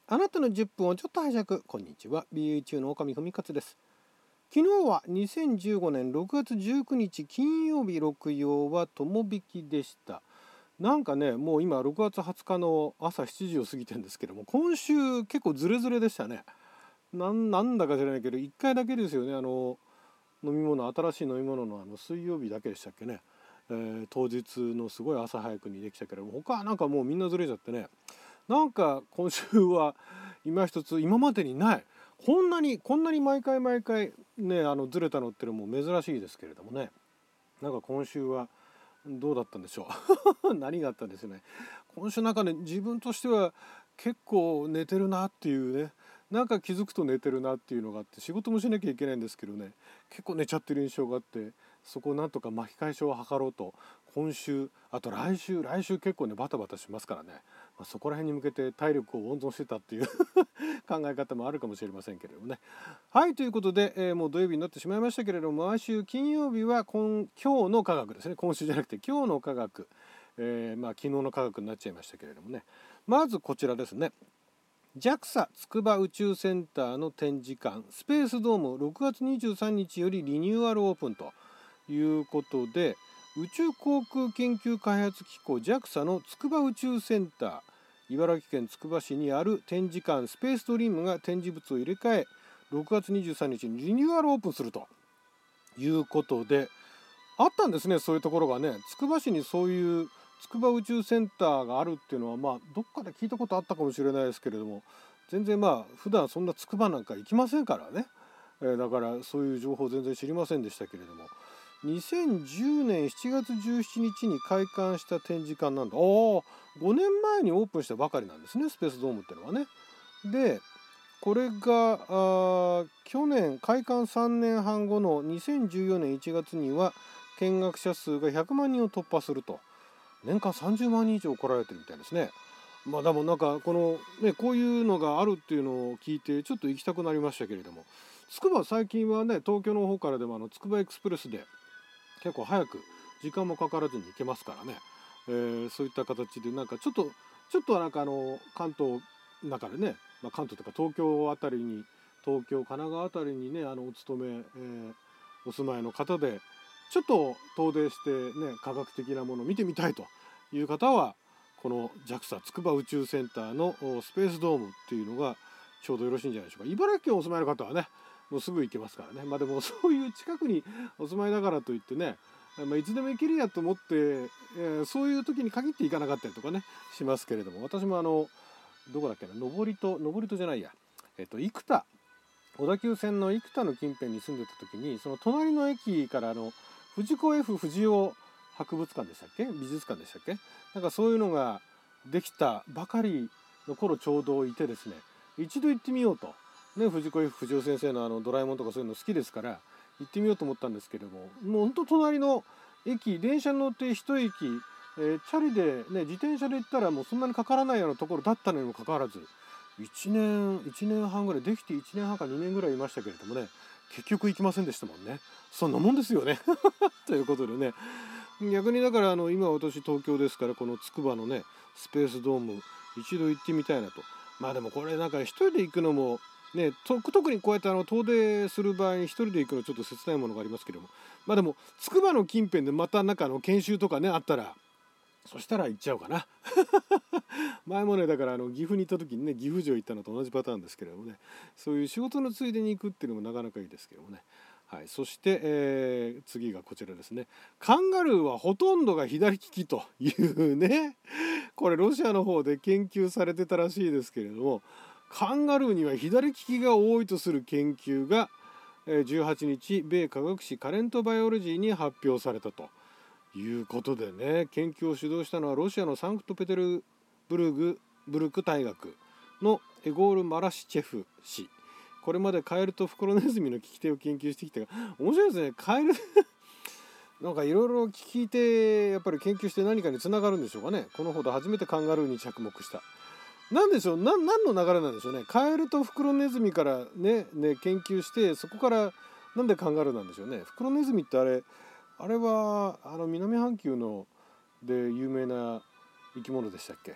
あなたの10分をちょっと拝借。こんにちは。BA の狼文勝です。昨日は2015年6月19日金曜日、六曜は友引きでした。なんかね、もう今6月20日の朝7時を過ぎてるんですけども、今週結構ズレズレでしたね。なんだか知らないけど1回だけですよね。飲み物、新しい飲み物の水曜日だけでしたっけね。当日のすごい朝早くにできたけども、他はなんかもうみんなずれちゃってね、なんか今週は今一つ今までにない、こんなに毎回ねずれたのってのも珍しいですけれどもね、なんか今週はどうだったんでしょう何があったんですよね。今週なんかね、自分としては結構寝てるなっていうね、なんか気づくと寝てるなっていうのがあって、仕事もしなきゃいけないんですけどね、結構寝ちゃってる印象があって、そこをなんとか巻き返しを図ろうと、今週あと来週結構ねバタバタしますからね、そこら辺に向けて体力を温存してたっていう考え方もあるかもしれませんけれどもね。はい、ということで、もう土曜日になってしまいましたけれども、毎週金曜日は今日の科学ですね。今週じゃなくて今日の科学、昨日の科学になっちゃいましたけれどもね。まずこちらですね。JAXA 筑波宇宙センターの展示館スペースドーム6月23日よりリニューアルオープンということで、宇宙航空研究開発機構 JAXA の筑波宇宙センター、茨城県つくば市にある展示館スペースドリームが展示物を入れ替え、6月23日にリニューアルオープンするということで、あったんですね、そういうところがね。つくば市にそういう筑波宇宙センターがあるっていうのは、どっかで聞いたことあったかもしれないですけれども、全然普段そんなつくばなんか行きませんからね、だからそういう情報全然知りませんでしたけれども、2010年7月17日に開館した展示館なんだ。5年前にオープンしたばかりなんですね、スペースドームってのはね。でこれが去年開館3年半後の2014年1月には見学者数が100万人を突破すると、年間30万人以上来られてるみたいですね。でもなんかこのね、こういうのがあるっていうのを聞いてちょっと行きたくなりましたけれども、つくば最近はね、東京の方からでもつくばエクスプレスで結構早く時間もかからずに行けますからね、そういった形でなんかちょっとはなんか関東の中でね、関東とか東京あたりに、東京神奈川あたりにねお勤め、お住まいの方でちょっと遠出してね科学的なものを見てみたいという方は、この JAXA 筑波宇宙センターのスペースドームっていうのがちょうどよろしいんじゃないでしょうか。茨城県お住まいの方はね、もうすぐ行けますからね。でもそういう近くにお住まいだからといってね、いつでも行けるやと思って、そういう時に限って行かなかったりとかねしますけれども、私もどこだっけな、登戸じゃないや、生田、小田急線の生田の近辺に住んでた時に、その隣の駅から藤子 F 不二雄博物館でしたっけ、美術館でしたっけ、なんかそういうのができたばかりの頃ちょうどいてですね、一度行ってみようとね、藤子 F 不二雄先生のドラえもんとかそういうの好きですから行ってみようと思ったんですけれども、もうほんと隣の駅、電車に乗って一駅、チャリでね、自転車で行ったらもうそんなにかからないようなところだったのにもかかわらず、1年半ぐらい、できて1年半か2年ぐらいいましたけれどもね、結局行きませんでしたもんね。そんなもんですよねということでね、逆にだから今私東京ですから、このつくばのねスペースドーム一度行ってみたいなと。でもこれなんか一人で行くのもね、特にこうやって遠出する場合に一人で行くのちょっと切ないものがありますけども、でもつくばの近辺でまたなんか研修とかねあったら、そしたら行っちゃおうかな前もね、だから岐阜に行った時にね、岐阜城行ったのと同じパターンですけれどもね、そういう仕事のついでに行くっていうのもなかなかいいですけどもね。はい、そして、次がこちらですね。カンガルーはほとんどが左利きというね、これロシアの方で研究されてたらしいですけれども、カンガルーには左利きが多いとする研究が18日米科学誌カレントバイオロジーに発表されたということでね、研究を主導したのはロシアのサンクトペテルブルク大学のエゴール・マラシチェフ氏。これまでカエルとフクロネズミの利き手を研究してきたが、面白いですね。カエルなんかいろいろ聞いてやっぱり研究して何かにつながるんでしょうかね。このほど初めてカンガルーに着目した。なんでしょう、何の流れなんでしょうね。カエルとフクロネズミからね研究して、そこからなんでカンガルーなんでしょうね。フクロネズミってあれは南半球ので有名な生き物でしたっけ。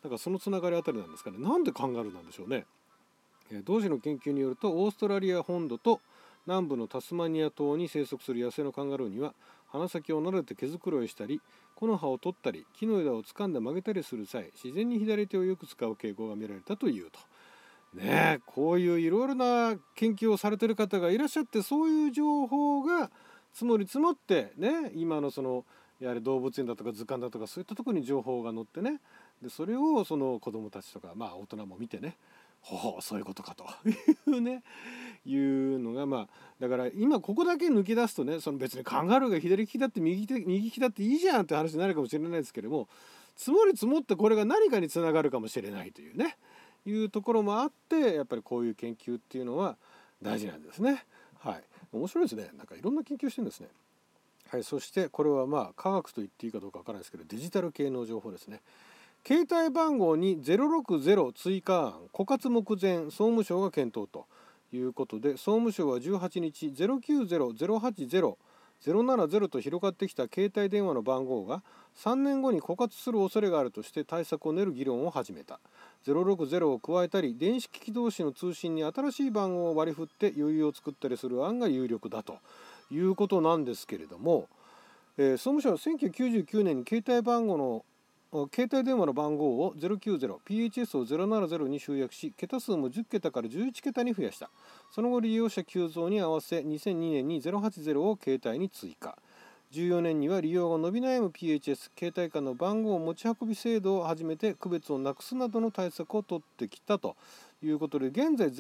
なんかそのつながりあたりなんですかね。なんでカンガルーなんでしょうね。同時の研究によると、オーストラリア本土と南部のタスマニア島に生息する野生のカンガルーには、鼻先を撫でて毛づくろいしたり、木の葉を取ったり、木の枝を掴んで曲げたりする際、自然に左手をよく使う傾向が見られたというと。ねえ、こういういろいろな研究をされている方がいらっしゃって、そういう情報が積もり積もってね、今のやはり動物園だとか図鑑だとか、そういったところに情報が載ってね、でそれをその子どもたちとか、大人も見てね、ほうそういうことかというね、いうのがだから今ここだけ抜き出すとね、別にカンガルーが左利きだって右利きだっていいじゃんって話になるかもしれないですけれども、積もり積もってこれが何かにつながるかもしれないというね、いうところもあって、やっぱりこういう研究っていうのは大事なんですね。はい、面白いですね。なんかいろんな研究してるんですね。はい、そしてこれは科学と言っていいかどうかわからないですけど、デジタル系の情報ですね。携帯番号に060追加案、枯渇目前、総務省が検討ということで、総務省は18日、090-080-070と広がってきた携帯電話の番号が3年後に枯渇する恐れがあるとして対策を練る議論を始めた。060を加えたり、電子機器同士の通信に新しい番号を割り振って余裕を作ったりする案が有力だということなんですけれども、総務省は1999年に携帯電話の番号を090、PHS を070に集約し、桁数も10桁から11桁に増やした。その後、利用者急増に合わせ、2002年に080を携帯に追加。14年には利用が伸び悩む PHS、携帯間の番号持ち運び制度を始めて、区別をなくすなどの対策を取ってきたということで、現在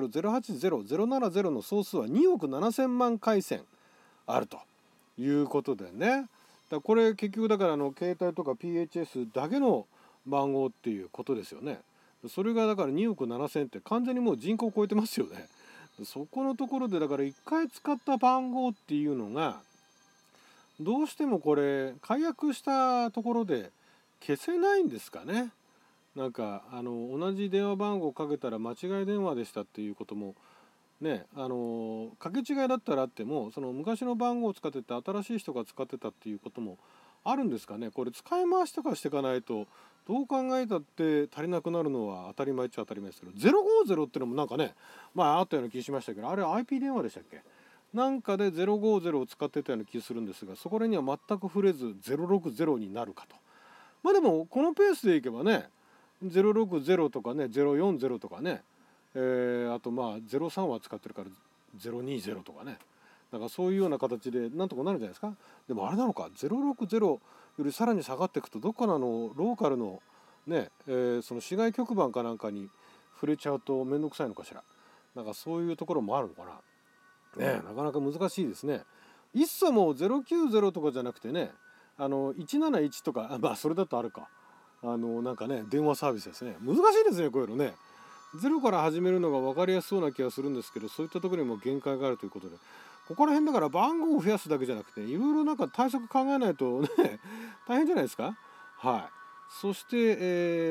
090、080、070の総数は2億7000万回線あるということでね。これ結局だから携帯とか PHS だけの番号っていうことですよね。それがだから2億7000って完全にもう人口を超えてますよね。そこのところでだから1回使った番号っていうのがどうしてもこれ解約したところで消せないんですかね。なんか同じ電話番号をかけたら間違い電話でしたっていうこともね、かけ違いだったらあっても、その昔の番号を使ってて新しい人が使ってたっていうこともあるんですかね。これ使い回しとかしていかないとどう考えたって足りなくなるのは当たり前っちゃ当たり前ですけど、050ってのもなんかね、あったような気しましたけど、あれ IP 電話でしたっけ、なんかで050を使ってたような気するんですが、そこらには全く触れず060になるかと。でもこのペースでいけばね、060とかね040とかね、あと03は使ってるから020とかね、なんかそういうような形でなんとかなるんじゃないですか。でもあれなのか、060よりさらに下がっていくとどっかのローカルのね、その市外局番かなんかに触れちゃうと面倒くさいのかしら。なんかそういうところもあるのかな。ね、なかなか難しいですね。いっそもう090とかじゃなくてね、171とか、それだとあるか。なんかね、電話サービスですね。難しいですね、こういうのね。ゼロから始めるのが分かりやすそうな気がするんですけど、そういったところにも限界があるということで、ここら辺だから番号を増やすだけじゃなくて、いろいろなんか対策考えないとね大変じゃないですか。はい。そして、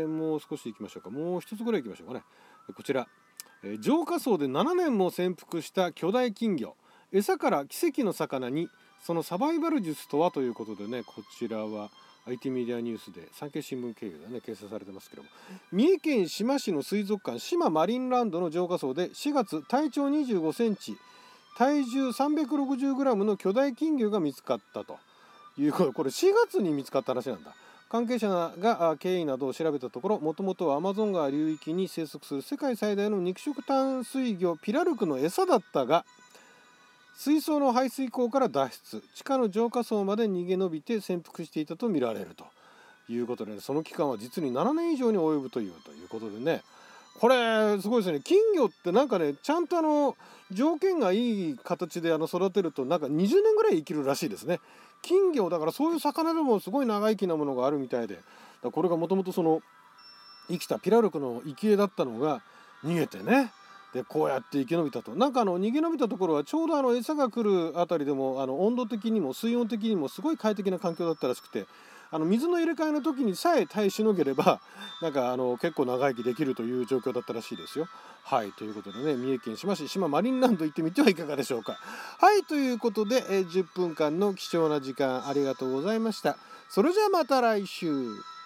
もう少しいきましょうか。もう一つぐらいいきましょうかね。こちら、浄化槽で7年も潜伏した巨大金魚、餌から奇跡の魚に、そのサバイバル術とはということでね、こちらはIT メディアニュースで産経新聞経由でね掲載されてますけども、三重県志摩市の水族館志摩マリンランドの浄化槽で4月、体長25センチ、体重360グラムの巨大金魚が見つかったということ。これ4月に見つかった話なんだ。関係者が経緯などを調べたところ、もともとはアマゾン川流域に生息する世界最大の肉食淡水魚ピラルクの餌だったが、水槽の排水口から脱出、地下の浄化槽まで逃げ延びて潜伏していたとみられるということで、その期間は実に7年以上に及ぶということでね、これすごいですね。金魚ってなんかね、ちゃんと条件がいい形で育てるとなんか20年ぐらい生きるらしいですね。金魚だから、そういう魚でもすごい長生きなものがあるみたいで、これがもともとその生きたピラルクの生き餌だったのが逃げてね、でこうやって生き延びたと。なんか逃げ延びたところはちょうど餌が来るあたりでも温度的にも水温的にもすごい快適な環境だったらしくて、水の入れ替えの時にさえ耐えしのげればなんか結構長生きできるという状況だったらしいですよ。はい、ということでね、三重県志摩市志摩マリンランド行ってみてはいかがでしょうか。はい、ということで、10分間の貴重な時間ありがとうございました。それじゃあまた来週。